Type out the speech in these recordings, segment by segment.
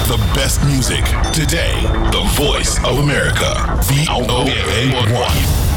The best music today. The voice of America. VOA1.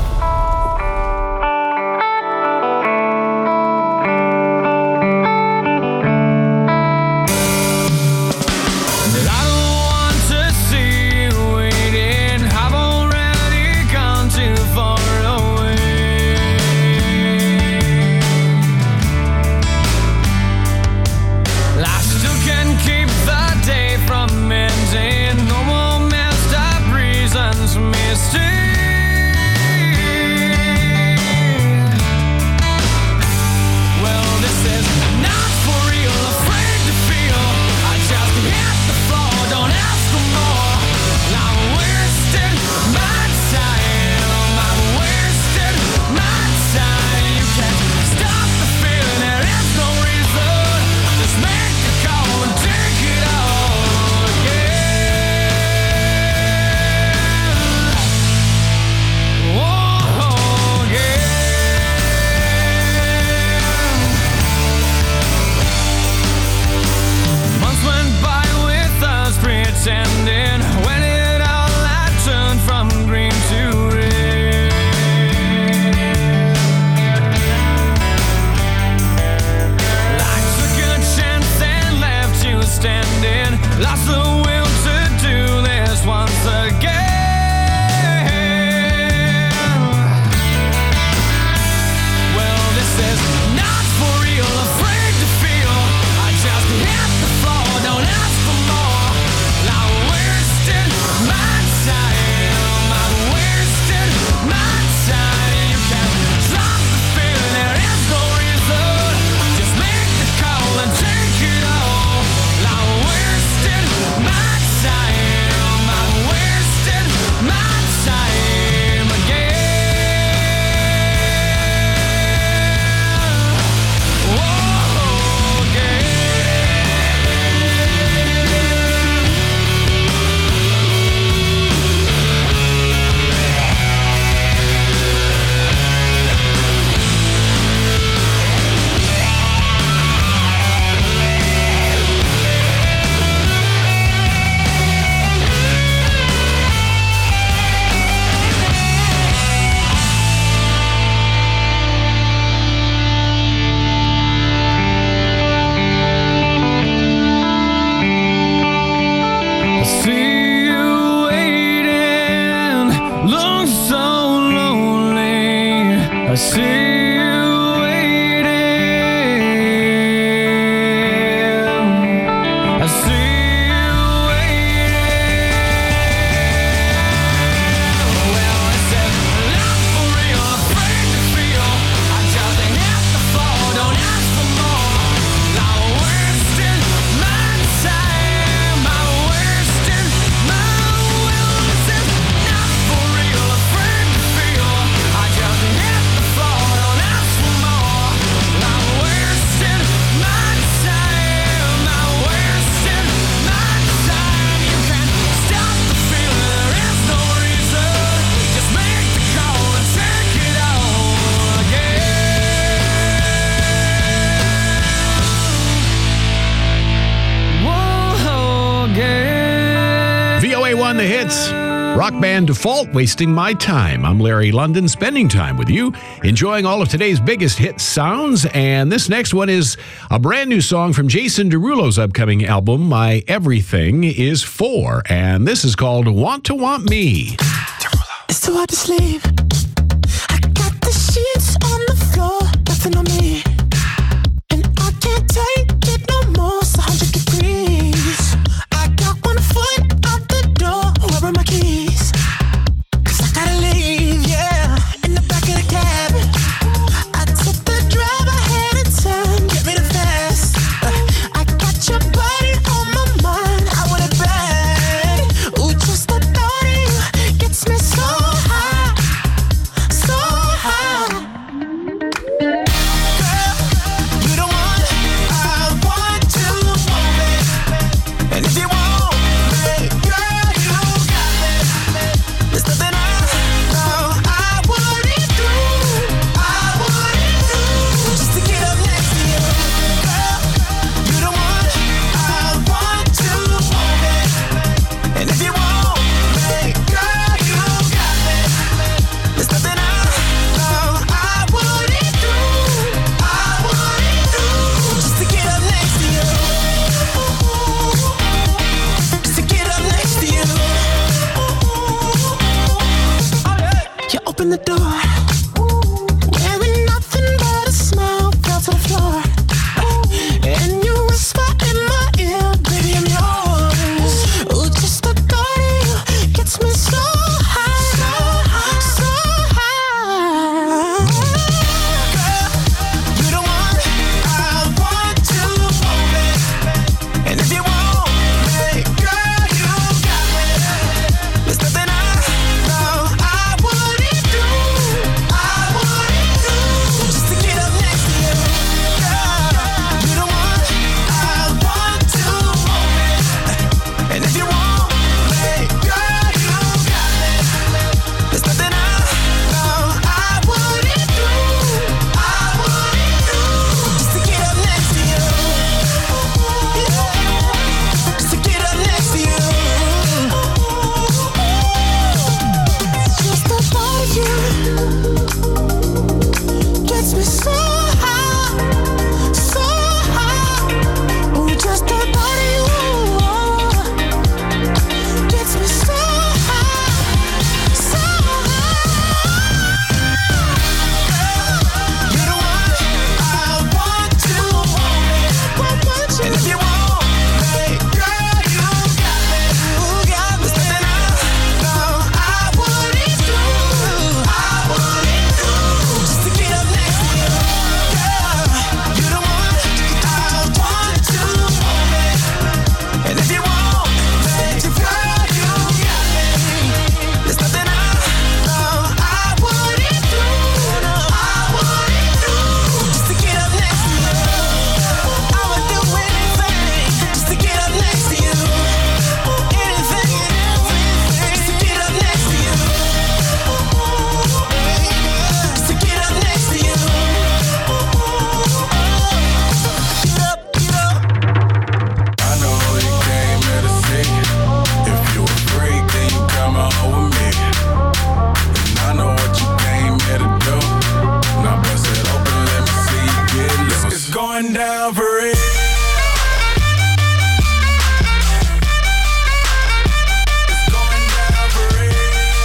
The hits. Rock band Default, Wasting My Time. I'm Larry London, spending time with you, enjoying all of today's biggest hit sounds. And this next one is a brand new song from Jason Derulo's upcoming album, My Everything Is For. And this is called Want to Want Me. It's too hard to sleep. I got the sheets on the floor, nothing on me. And I can't take it no more, it's 100 degrees. I got 1 foot out the door, where are my keys? 'Cause I gotta leave, yeah, in the back of the cab. I took the drive ahead of time, get me the fast. I got your body on my mind, I want it bad. Ooh, just the thought of you gets me so high, so high. the door. Wearing nothing but a smile, fell to the floor. And you whisper in my ear, baby, I'm yours. Ooh, just the thought of you gets me so high, so high. Girl, you're the one I want to hold it. And if you want me, girl, you got me. There's nothing I know I wouldn't do, just to get up next to you. Girl, you're the one I want to hold it. And if you want me, girl, you got me. There's nothing I know I wouldn't do, just to get up next to you. Just to get up next to you. Just the thought of you gets me so high, so high. Ooh, just the thought of you gets me so high, so high. You're the one I want to hold it. And if you want me, girl, you got me. There's nothing I know I wouldn't do, just to get up next to you. Girl, you're the one I want to hold it. And if you want me, girl, you got me. There's nothing I know I wouldn't do, just to get up next to you. I would do anything just to get up next to you. Anything and everything just to get up next to you. Just to get up next to you. Get up, get up. I know you came here to see. If you a freak, then you come on with me. And I know what you came here to do. Now bust it open, let me see you get loose. It's going down for real. It's going down for real.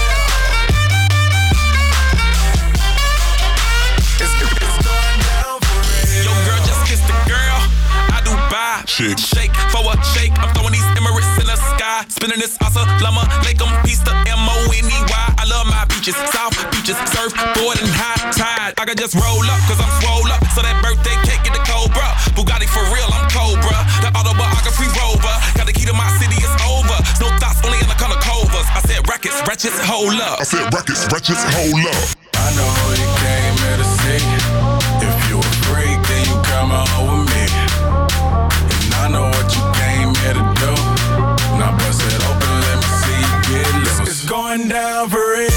It's going down for real. Yo, girl, just kiss the girl. I do buy. Shake. Shake for a shake. I'm throwing these Emirates in the sky. Spinning this Lama, Lake 'em, East to M-O-N-E-Y. I love my beaches, South beaches, surf, board, and high tide. I can just roll up, cause I'm swole up. So that birthday cake get the Cobra. Bugatti for real, I'm Cobra. The autobiography rover. Got the key to my city, it's over. No thoughts, only in the color covers. I said rackets, ratchets, hold up. I said records, wretches, hold up. I know you came here to see. If you a freak, then you come on with me. And I know what you came here to do. Now bust it open, let me see you get loose. It's going down for real.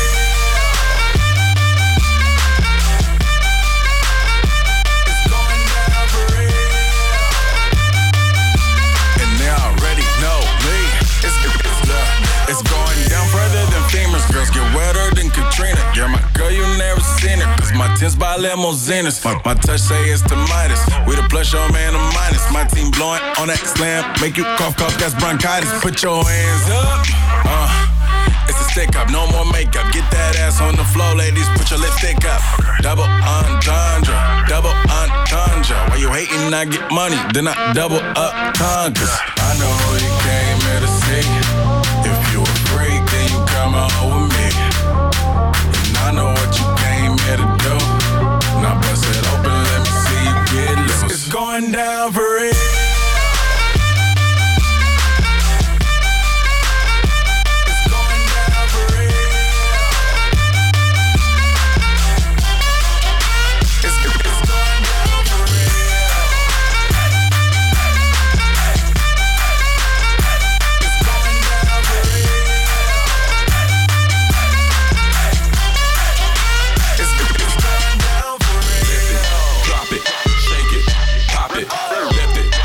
It's going down for real. And they already know me. It's going down further than famous. Girls get wetter than Katrina. You're my girl, you never seen it. Cause my tents by limousines. My touch say it's the Midas. We the plus your man a minus. My team blowing on that slam. Make you cough, that's bronchitis. Put your hands up. It's a stick up, no more makeup. Get that ass on the floor, ladies. Put your lipstick up. Double entendre, double entendre. Why you hating? I get money, then I double up conquers. I know you came here to see. If you a freak, then you come on with me. And I know what you came here to do. Now bust it open, let me see you get loose. It's going down for real. Drop it, shake it, pop it, lift it.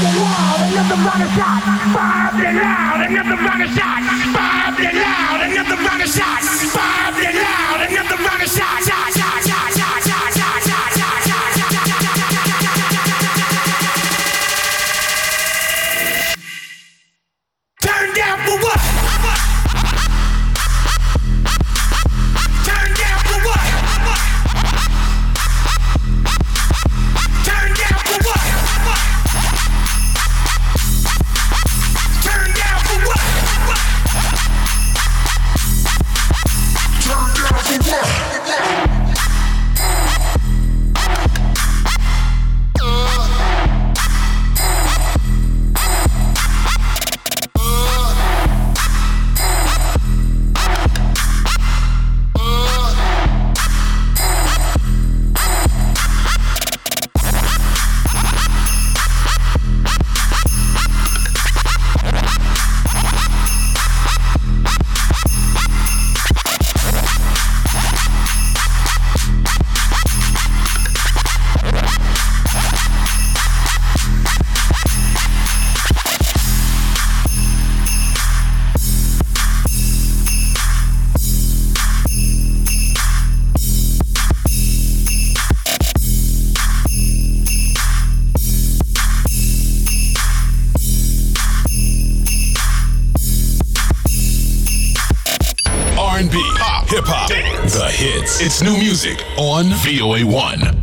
R&B, pop, hip-hop, dance, the hits. It's new music on VOA1.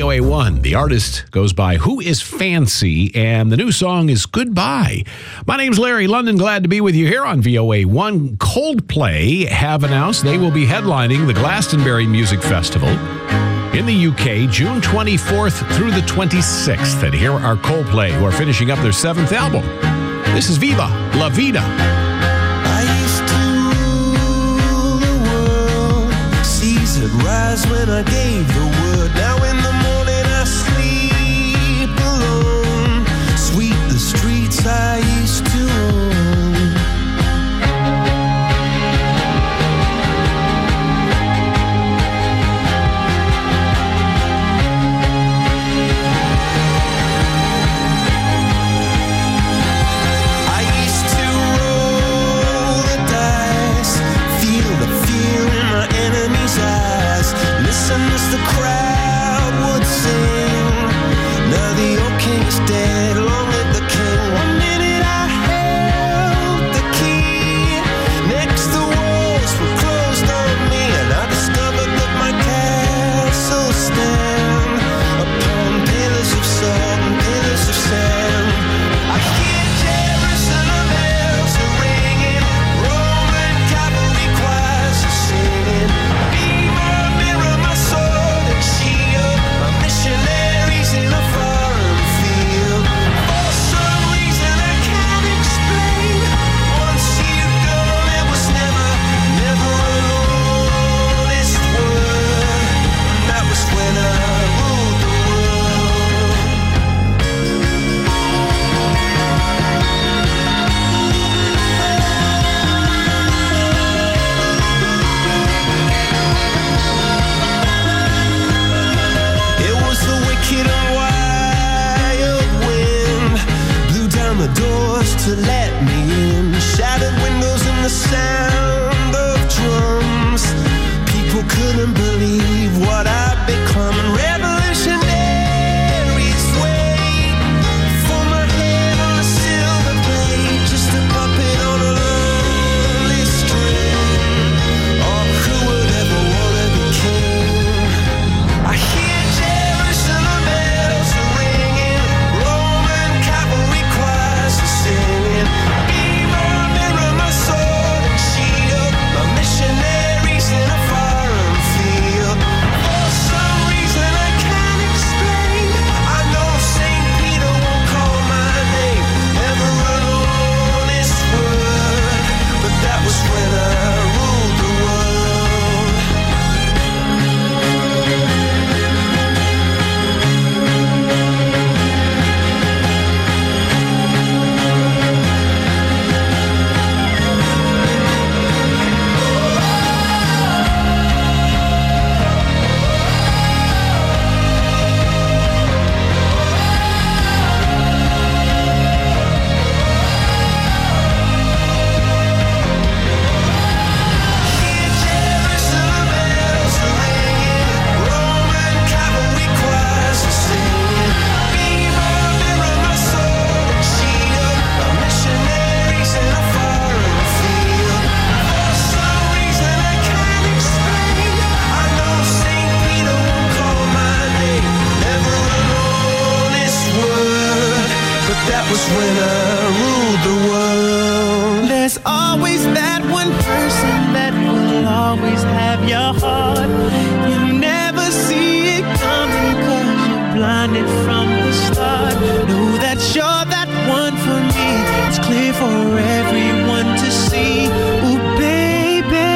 VOA1. The artist goes by Who Is Fancy, and the new song is Goodbye. My name's Larry London. Glad to be with you here on VOA1. Coldplay have announced they will be headlining the Glastonbury Music Festival in the UK, June 24th through the 26th. And here are Coldplay, who are finishing up their 7th album. This is Viva La Vida. I used to rule the world. Seas had rise when I gave the word. Now in the morning I sleep alone. Sweep the streets I used to own. Listen as the crowd would sing. Now the old king is dead, long live the king. 1 minute I held the key. Next the walls were closed on me, and I discovered that my castle stand upon pillars of salt and pillars of sand. I hear Jerusalem bells are ringing, Roman cavalry choirs are singing. Missionaries in a foreign field. For some reason I can't explain. Once you go, there was never an honest word. That was when I ruled the wicked and wild wind blew down the doors to let me in. Shattered windows and the sound of drums. People couldn't believe what I'd become. And revolutionaries wait for my head on a silver plate, just a puppet on a lonely string. Oh, who would ever want to be king? I hear Jerusalem bells are ringing, Roman cavalry choirs are singing. Be my mirror, my sword and shield, my missionaries in a foreign field. For some reason I can't explain, I know St. Peter won't call my name. Never an honest word, but that was when I ruled the world. Jerusalem bells are ringing, Roman cavalry choirs are singing. Be my mirror, my sword and shield, my missionaries in a foreign field. For some reason I can't explain, I know St. Peter won't call my name. Never an honest word, but that was when I ruled the world. There's always that one person that will always have your heart. You never see it coming 'cause you're blinded from the start. Know that you're that one for me. It's clear for everyone to see. Ooh, baby,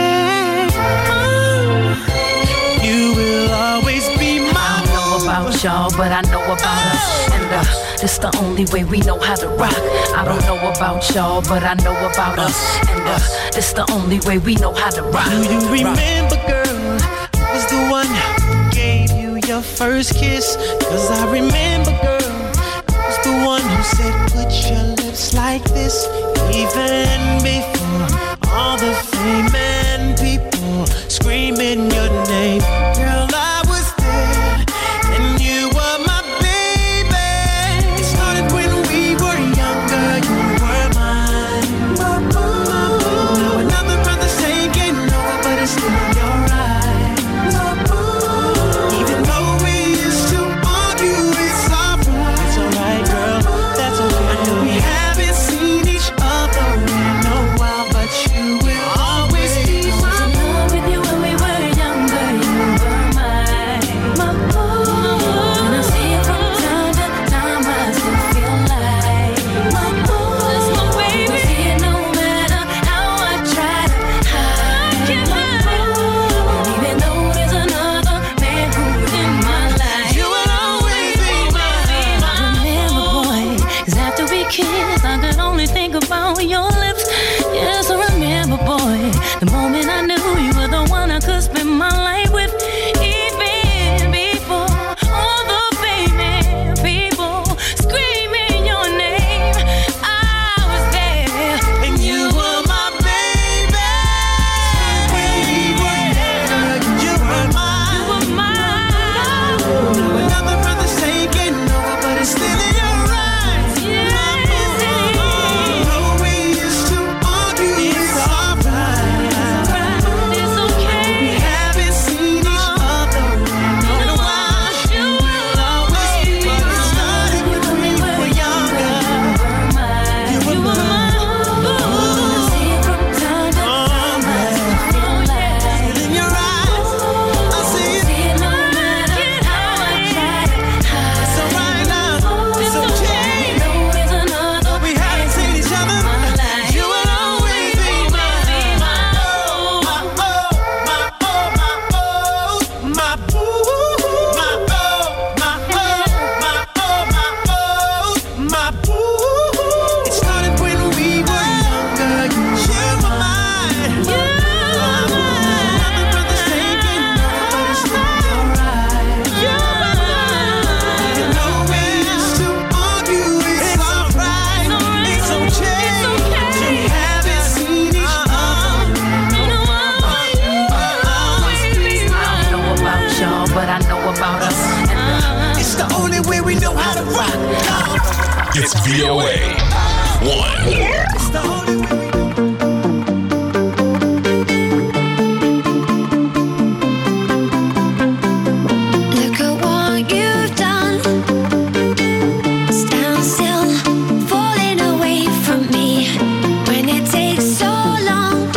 you will always be my I don't know about y'all, but I know about us. And this the only way we know how to rock. I don't know about y'all, but I know about us. And this the only way we know how to rock. Do you remember, girl, I was the one who gave you your first kiss? 'Cause I remember, girl, I was the one who said put your lips like this. Even before all the fame and people screaming your name, girl, I was there and you were my baby. It started when we were younger, you were mine. Another brother saying getting over, but it's still in your eyes. Even though we used to It's VOA 1. Look at what you've done. Stand still, falling away from me. When it takes so long,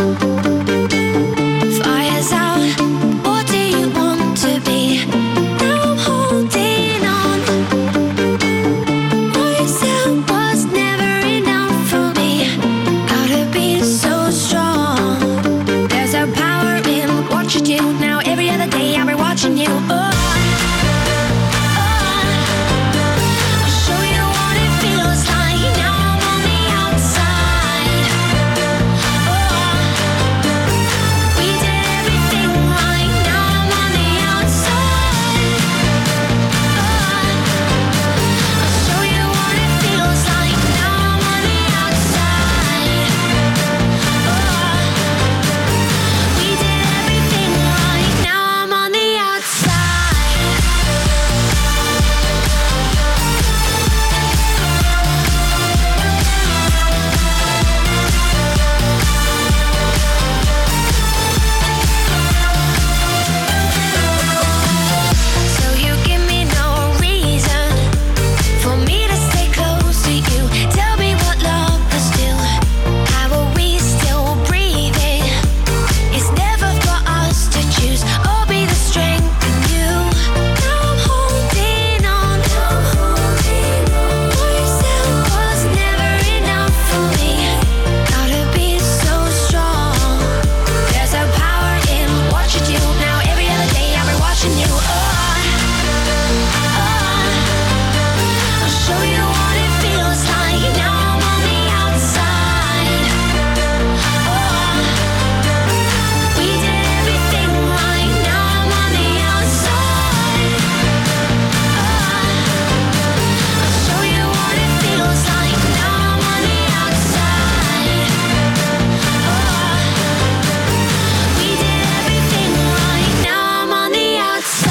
fire's out. What do you want to be? Now I'm holding on. What you said was never enough for me. Gotta be so strong. There's a power in what you do. Now every other day I'll be watching you. Oh. I'll show you what it feels like. Now I'm on the outside. We did everything right. Now I'm on the outside. I'll show you what it feels like. Now I'm on the outside. We did everything right. Now I'm on the outside. So you give me no reason for me to stay close to you. Tell me what love is do. How are we still breathing? It's never for us to choose. I'll be the strength in you. Now I'm holding on. What you said was never enough for me. Gotta be so strong. There's a power in what you do. Now every other day I'll be watching you. I'll show you what it feels like. Now I'm on the outside. We did everything right. Now I'm on the outside. I'll show you what it feels like. Now I'm on the outside. We did everything right. Now I'm on the outside.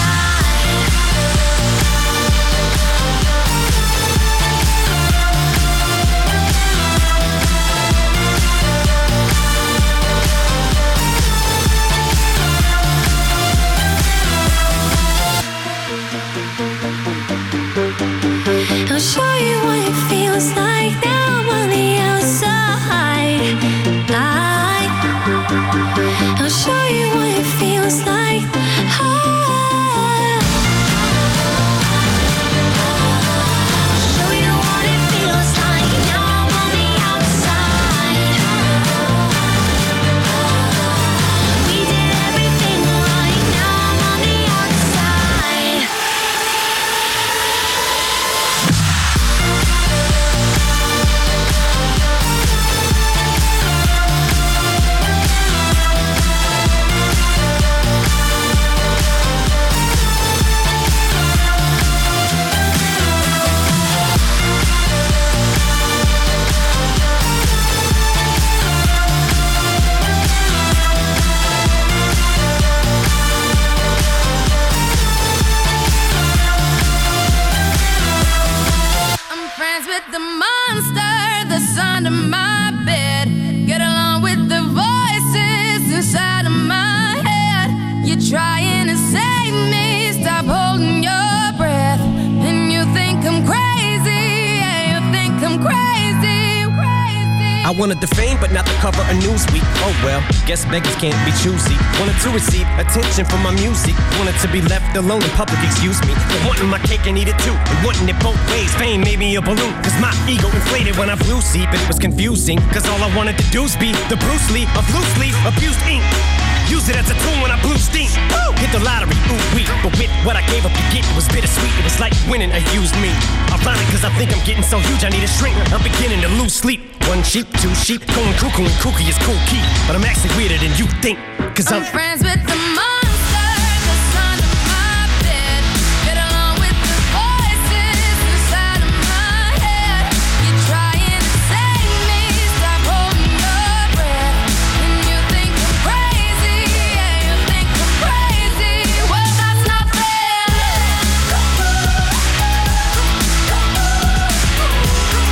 I'll show you what it feels like. Now I'm on the outside. I'll show you what it feels like. I'll show you what it feels like. Now I'm on the outside. We did everything right. Now I'm on the outside. I'm friends with the monster that's under my bed. Get along with the voices inside of my head. You're trying to save me, stop holding your breath. And you think I'm crazy, yeah, you think I'm crazy, crazy. I wanted the fame, but not the cover of Newsweek. Oh well, guess beggars can't be choosy. Wanted to receive attention from my music. Wanted to be left alone in public, excuse me. But wanting my cake and eat it too. And wanting it both ways. Fame made me a balloon. Cause my ego inflated when I flew see. But it was confusing. Cause all I wanted to do was be the Bruce Lee of loose leaf abused ink. Use it as a tool when I blew steam. Woo! Hit the lottery, ooh wee. But with what I gave up to get, it was bittersweet. It was like winning a used me. Ironic, cause I think I'm getting so huge I need a shrink. I'm beginning to lose sleep. One sheep, two sheep, going cuckoo and kooky is cool key. But I'm actually weirder than you think. Cause I'm friends with the monster that's under my bed. Get along with the voices inside of my head. You're trying to save me, stop holding your breath. And you think I'm crazy, yeah, you think I'm crazy. Well, that's not fair.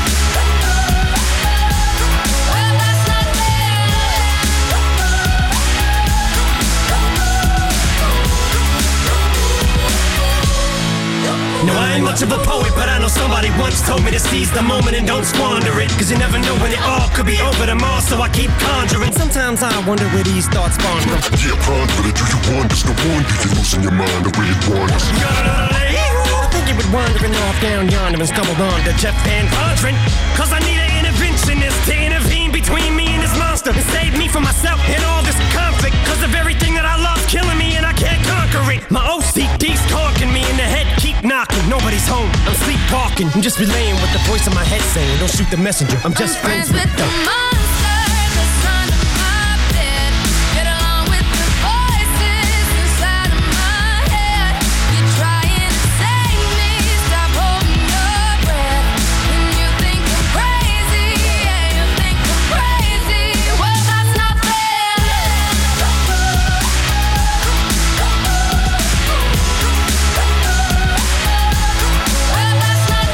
ain't much of a poet, but I know somebody once told me to seize the moment and don't squander it. Cause you never know when it all could be over tomorrow, so I keep conjuring. Sometimes I wonder where these thoughts spawn from. Yeah, ponder it, do you wonder? No wonder you're losing your mind the way it wanders. I think you would wandering off down yonder and stumbled on to Jeff Van Vondren. Cause I need an interventionist to intervene between me and this monster and save me from myself and all this conflict. Cause of everything that I love killing me and I can't conquer it. My OCD's talking me in the head, keep knocking. Nobody's home, I'm sleepwalking. I'm just relaying what the voice in my head saying. Don't shoot the messenger, I'm just friends with the monster that's under my bed. Get along with the voices inside of my head. You're trying to save me, stop holding your breath. And you think I'm crazy, yeah, you think I'm crazy. Well, that's not fair. Well, that's not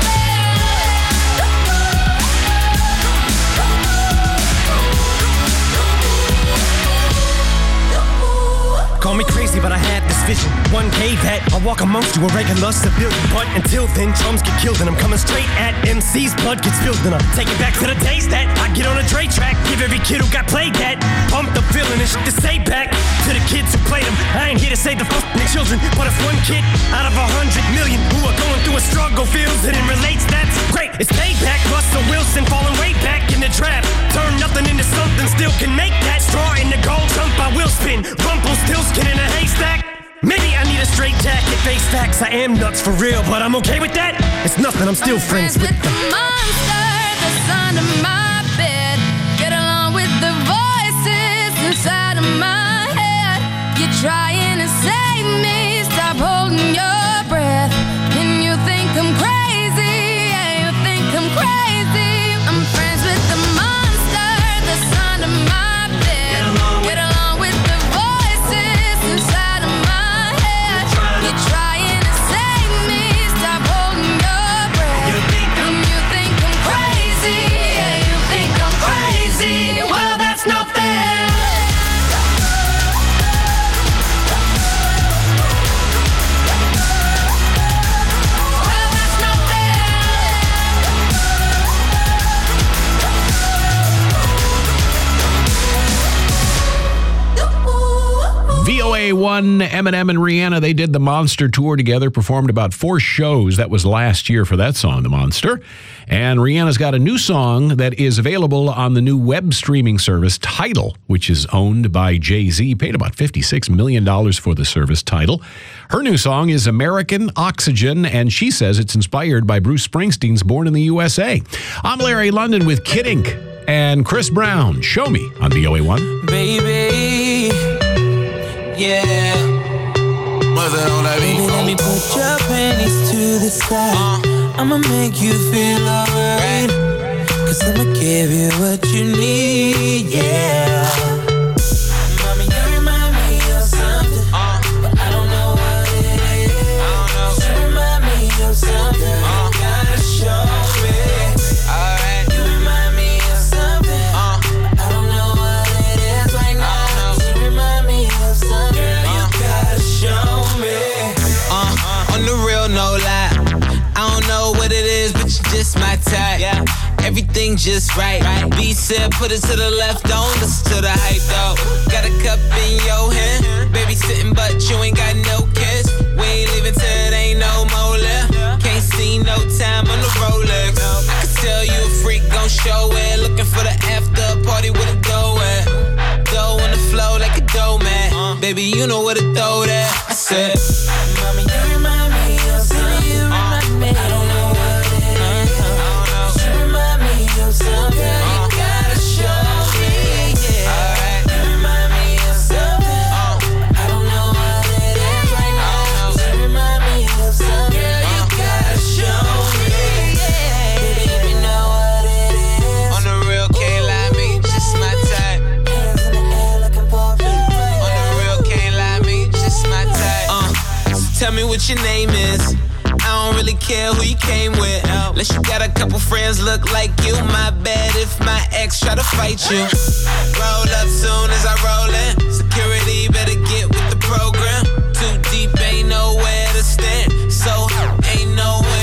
Call me crazy, but I had this vision. 1K that I'll walk amongst you, a regular civilian. But until then, drums get killed and I'm coming straight at MC's blood gets spilled. And I'm taking back to the days that I get on a Dre track. Give every kid who got played that pumped up feeling and shit to say back to the kids who played them. I ain't here to save the fucking children, but if one kid out of 100 million who are going through a struggle feels it and relates, that's great. It's payback. Russell Wilson falling way back in the draft. Turn nothing into something, still can make that. Straw in the gold jump, I will spin. Rumpelstiltskin in a haystack. Maybe I need a straight jacket, face facts. I am nuts for real, but I'm okay with that. It's nothing, I'm still friends with the monster that's under my bed. Get along with the voices inside of my head. You're trying to save me, stop holding your breath. And you think I'm crazy, yeah, you think I'm crazy. I'm friends with the monster that's under my bed. Get along with the voices inside of my head. You're trying to save me, stop holding your breath. And you think I'm crazy, yeah, you think I'm crazy. Well, that's not fair. VOA1, Eminem and Rihanna, they did the Monster Tour together, performed about 4 shows. That was last year for that song, The Monster. And Rihanna's got a new song that is available on the new web streaming service Tidal, which is owned by Jay-Z. Paid about $56 million for the service Tidal. Her new song is American Oxygen, and she says it's inspired by Bruce Springsteen's Born in the USA. I'm Larry London with Kid Ink and Chris Brown. Show Me on VOA1. Baby, yeah. What's that on that beat? Baby, let me put your panties to the side. I'ma make you feel alright. Cause I'ma give you what you need, yeah. Mommy, you remind me of something, but I don't know what it is. You remind me of something, you gotta show me. Alright. You remind me of something, I don't know what it is right now. You remind me of something, you gotta show me. On the real, no lie. I don't know what it is, but you just my type. Yeah. Everything just right. B said, put it to the left, don't listen to the hype though. Got a cup in your hand, baby sitting, but you ain't got no kiss. We ain't leaving till it ain't no more left. Can't see no time on the Rolex. I can tell you a freak gon' show it. Looking for the after party with a dough at. Dough on the flow like a dough man. Baby, you know where to throw that. I said, Mommy, you remind me of something. You remind me. I don't know what it is. You remind me of something. You gotta show me, yeah. Alright. You remind me of something. I don't know what it is right now. You remind me of something. You gotta show me, yeah. Baby, if you know what it is. on the real, can't lie, me, just my type. Hands in the air looking for me. On the real, can't lie, me, just my type. So tell me what your name is. I don't really care who you came with. Unless you got a couple friends look like you. My bad if my ex try to fight you. Roll up soon as I roll in. Security better get with the program. Too deep, ain't nowhere to stand. So ain't nowhere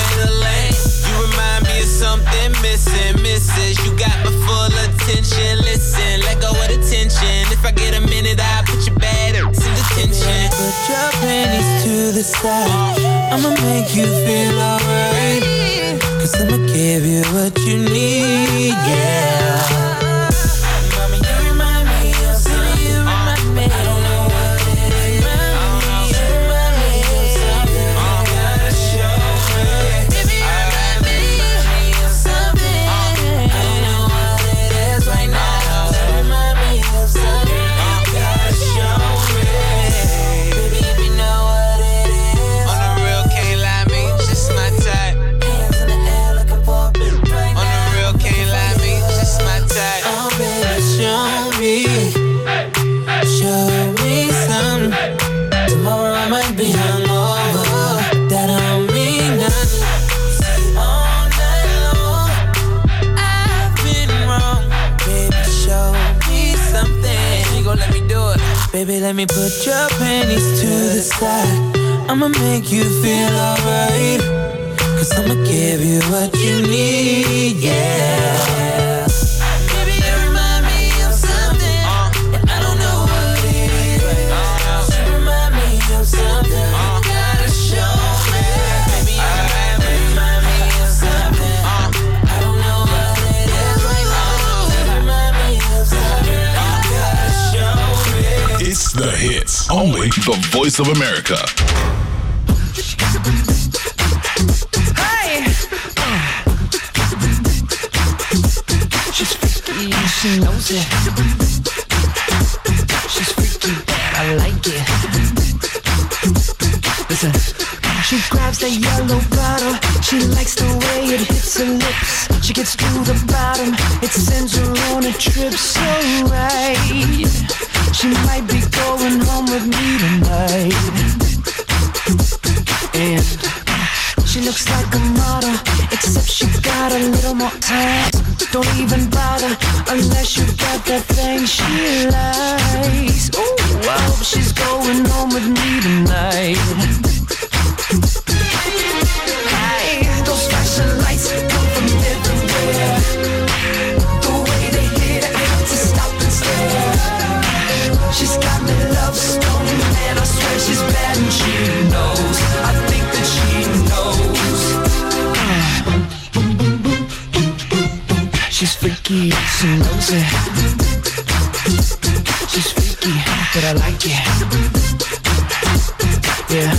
your panties to the side. I'ma make you feel alright. Cause I'ma give you what you need, yeah. Mama, you remind me of something. You remind me. I don't know what it is. You remind me of something. Gotta show me. Baby, you remind me of something. I don't know what it is right now. You remind me of something. Gotta show me. Baby, if you know what it is. On the real, can't lie, me, just my type. Hands in the air looking for a bit right now. On the real, can't lie, me, just my type. Oh, baby, show me something. Tomorrow I might be hungover. That don't mean nothing. All night long, I've been wrong. Baby, show me something. You gon' let me do it. Baby, let me put your panties to the side. I'ma make you feel alright. Cause I'ma give you what you need, yeah. Baby, you remind me of something. And I don't know what it is. You remind me of something. Gotta show me. Baby, you remind me of something. I don't know what it is right now. You remind me of something. Gotta show me. It's the hits. Only the Voice of America. Hey! She's freaky, she knows it. She's freaky, but I like it. Listen. She grabs the yellow bottle. She likes the way it hits her lips. She gets to the bottom. It sends her on a trip so right. She might be going home with me tonight. And she looks like a model, except she got a little more time. Don't even bother unless you got that thing she likes. Ooh, I hope she's going home with me tonight. Hey, those flashing lights come from everywhere. The way they hit, I have to stop and stare. She's got me love stone, and I swear she's bad and she knows. I think that she knows. She's freaky, she knows it. She's freaky, but I like it. Yeah.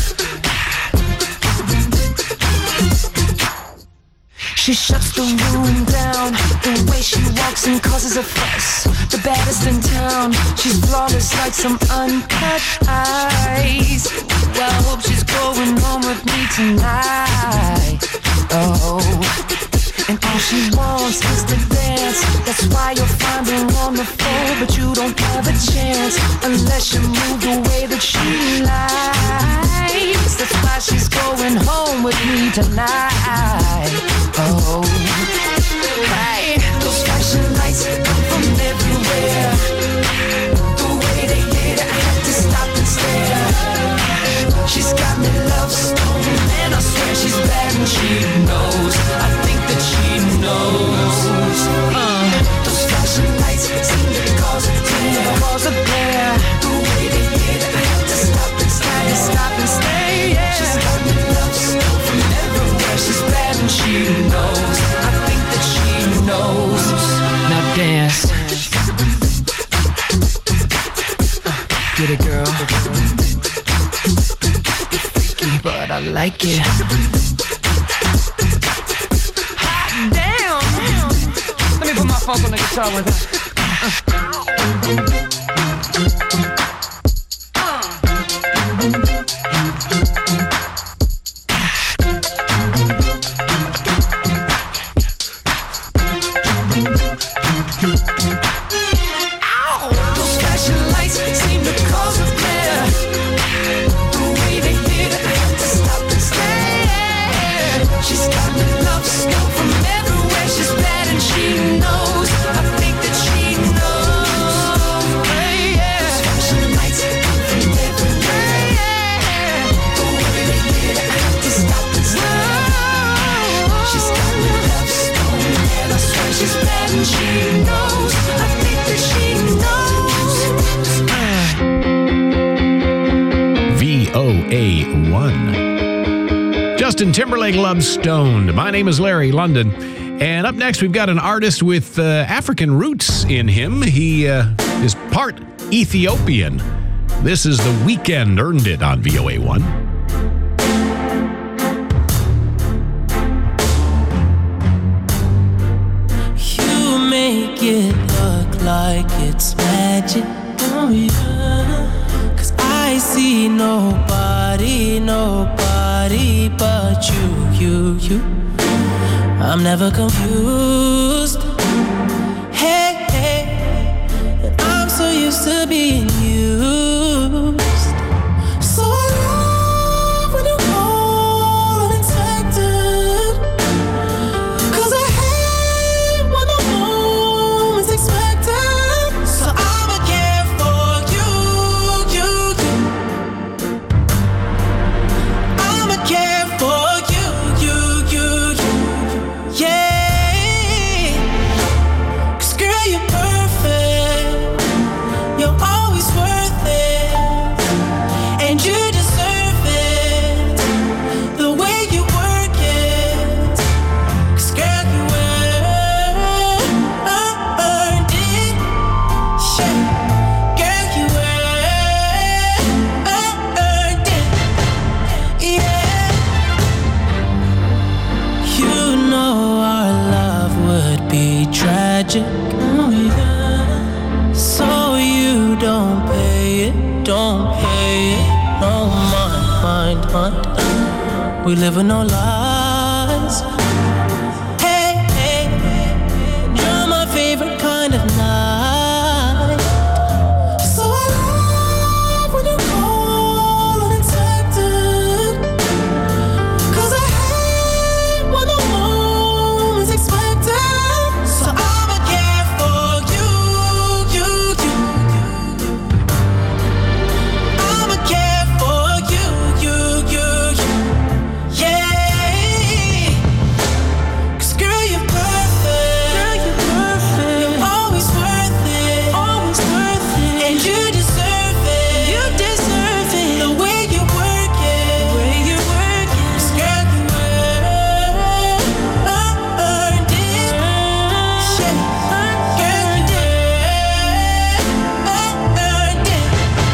She shuts the room down. The way she walks and causes a fuss. The baddest in town. She's flawless like some uncut ice. Well, I hope she's going home with me tonight. Oh, and all she wants is to dance. That's why you'll find her on the floor, but you don't have a chance unless you move the way that she likes. That's why she's going home with me tonight. Oh, hey, those flashing lights come from everywhere. The way they hit, I have to stop and stare. She's got me love stone, and I swear she's bad and she knows. I think that she knows. Those flashing lights seem to cause a glare. The way they hit, I have to stop and stay. Yeah. She's got me love stone from everywhere. She's bad and she knows. I think that she knows. Now dance. Get it, girl. You're freaky, but I like it. Hot damn! Let me put my funk on the guitar with her. Those flashing lights seem to cause a glare. The way they hit, I have to stop and stare. She's got me love stone from everywhere. She's bad and she knows. I think that she knows. Yeah. Those flashing lights come from everywhere. The way they hit, I have to stop and stare. She's got me love stone, and I swear she's bad and she knows. I think that she knows. VOA1. Justin Timberlake loves Stoned. My name is Larry London. And up next, we've got an artist with African roots in him. He is part Ethiopian. This is The Weeknd, Earned It on VOA1. You make it look like it's magic. Oh yeah. 'Cause I see nobody but you. I'm never confused. Hey, and I'm so used to being used. So I love when you call unexpected. 'Cause I hate when the moment's expected. So I'ma care for you. I'ma care for you. Yeah, 'cause girl, you're perfect. You're always worth it, and you deserve it. The way you work it, 'cause girl, you earned it. Yeah, girl, you earned it. Yeah. You know our love would be tragic. Oh yeah. So you don't pay it. No mind. We live with no lies. Hey, you're my favorite kind of night. So I love when you call unexpected. 'Cause I hate when the moment's expected. So I'ma care for you. I'ma care for you. Yeah. 'Cause girl, you're perfect. You're always worth it. And you deserve it. The way you work it. 'Cause girl, you earned it. Yeah. Girl, you earned it.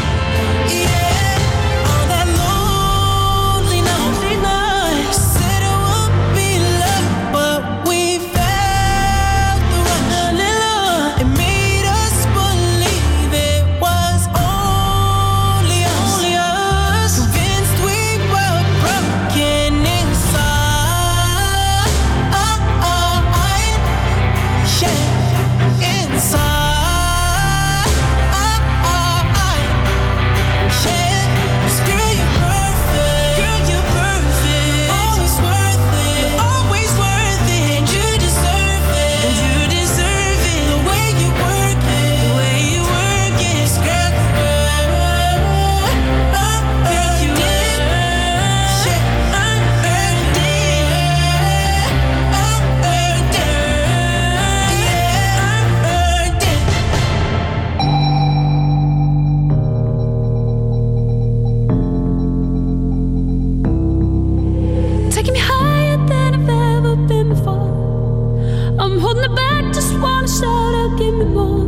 Yeah. All that lonely night. Said it would be love, but we felt the rush. It made us believe it was only us. Convinced we were broken inside. Yeah, inside. Yeah, 'cause girl, you're perfect. Always worth it. And you deserve it. The way you work it. 'Cause girl, you earned it. Yeah, earned it. Taking me higher than I've ever been before. I'm holding it back, just wanna shout out, give me more.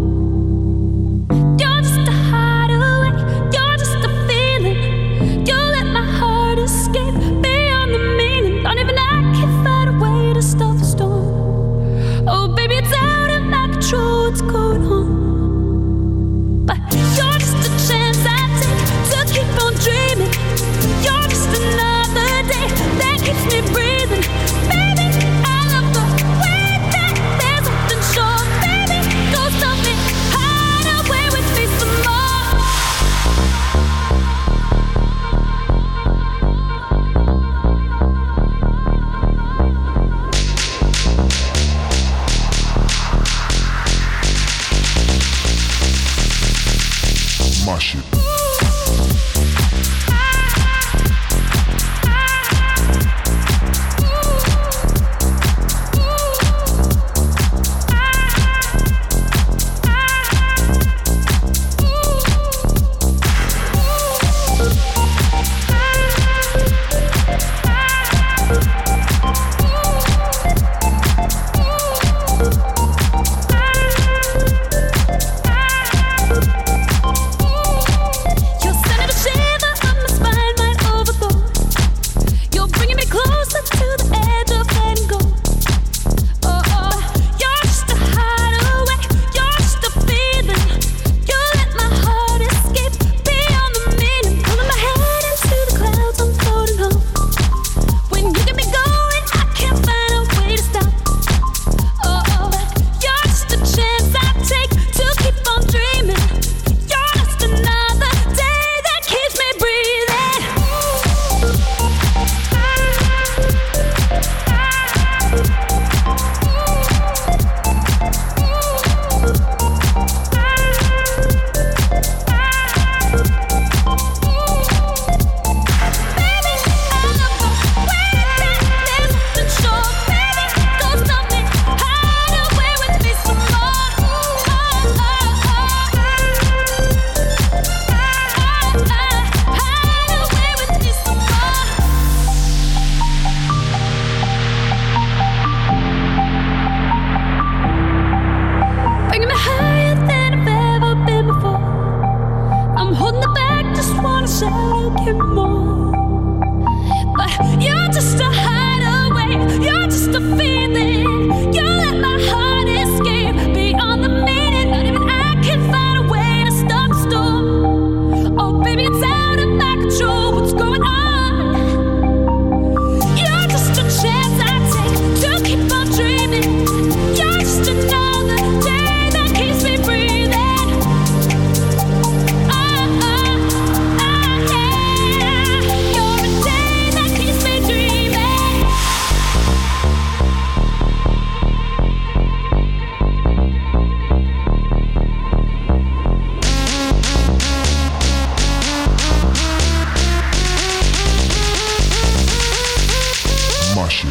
You're just a hideaway, you're just a feeling. You let my heart escape beyond the meaning. Don't even I can find a way to stop the storm. Oh baby, it's out of my control, what's going on? But you're just a chance I take to keep on dreaming. You're just another day that keeps me breathing. Baby, I love the way that there's something short. Baby, goes just a feeling. You let my heart escape beyond the meaning. Not even I can find a way to stop the storm. Oh, baby, it's out of my control. What's going on? You're just a chance I take to keep on dreaming. You're just another day that keeps me breathing. You're a day that keeps me dreaming. My shit.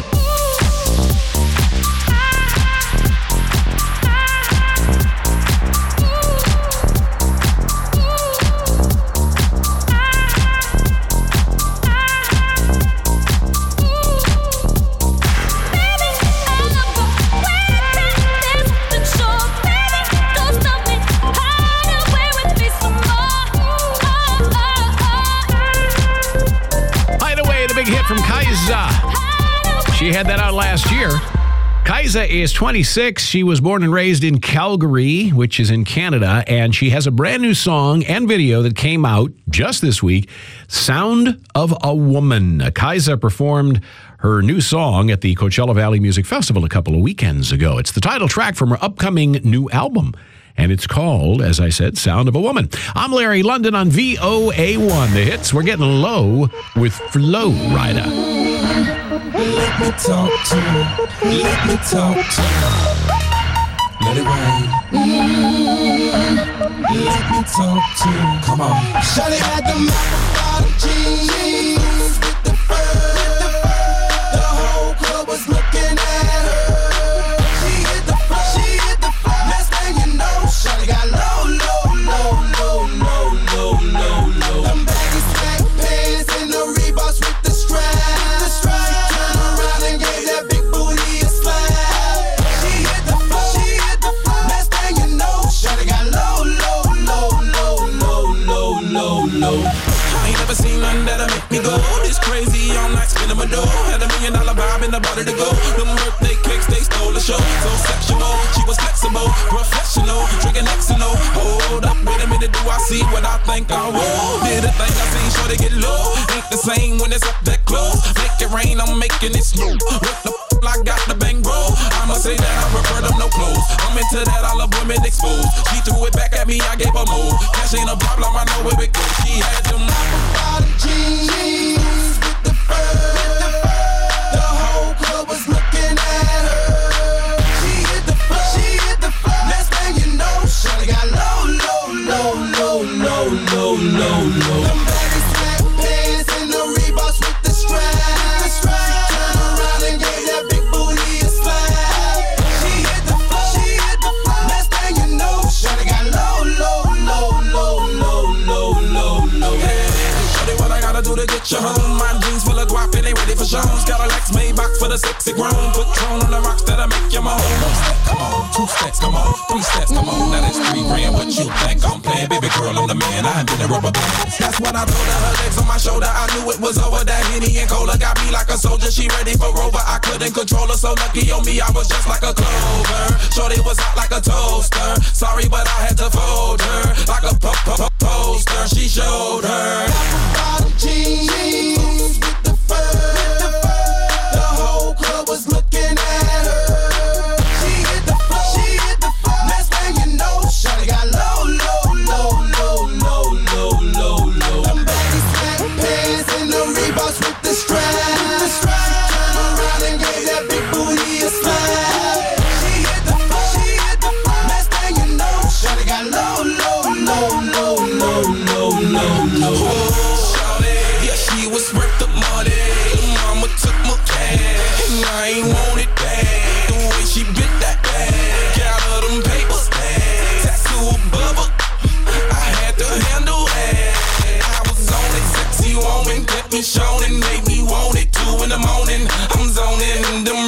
Hideaway, the big hit from Kaiza. She had that out last year. Kaiza is 26. She was born and raised in Calgary, which is in Canada, and she has a brand new song and video that came out just this week, Sound of a Woman. Kaiza performed her new song at the Coachella Valley Music Festival a couple of weekends ago. It's the title track from her upcoming new album, and it's called, as I said, Sound of a Woman. I'm Larry London on VOA1 The Hits. We're getting low with Flow Rider. Let me talk to you. Let me talk to you. Let it rain. Let me talk to you. Come on. Shawty had the bottom jeans with the fur. The whole club was looking at her. She hit the floor. She hit the floor. Next thing you know, shawty got low. Them baggy slack pants and the Reeboks with the strap. I ain't never seen nothing that'll make me go this crazy all night, spinning my dough. Had $1 million vibe in the body to go. Them birthday cakes, they stole the show. So sexual, she was flexible, professional, drinking Xano. Hold up, wait a minute, do I see what I think I will? Did a thing I seen, sure to get low. Ain't the same when it's up that close. Make it rain, I'm making it snow. What the I got the bang bro. I'ma say that I prefer them no clothes. I'm into that, I love women exposed. She threw it back at me, I gave her more. Cash ain't a problem, I know where it goes. She had them bottom jeans with the fur. The whole club was looking at her. She hit the floor. She hit the floor. Next thing you know, shawty got low. Them baggy slack pants and the Reeboks with the strap. Do to get you home. My jeans full of guap and they ready for shows. Got a Lex Maybach for the sexy grown. Patron on the rocks that'll make you moan. 1 step, come on, 2 steps, come on, 3 steps, come on. Now that's 3 grand. What you think I'm playing? Baby girl, I'm the man. I did a rubber band. That's when I told her her legs on my shoulder. I knew it was over. That Henny and Cola got me like a soldier. She ready for Rover. I couldn't control her. So lucky on me, I was just like a clover. Shorty was hot like a toaster. Sorry, but I had to fold her like a poster. She showed her bottom jeans with the fur. The whole club was looking at her. She hit the floor. She hit the floor. Next thing you know, shawty got low. Them baggy slack pants and the Reeboks with the strap. Turn around and gave that big booty a slap. She hit the floor. She hit the floor. Next thing you know, shawty got low. Yeah, she was worth the money. Mama took my cash, and I ain't want it back. The way she bit that bag, got her them papers back. Tattoo above her, I had to handle that. I was on it, sexy woman, kept me showing, made me want it. 2 in the morning, I'm zoning. Them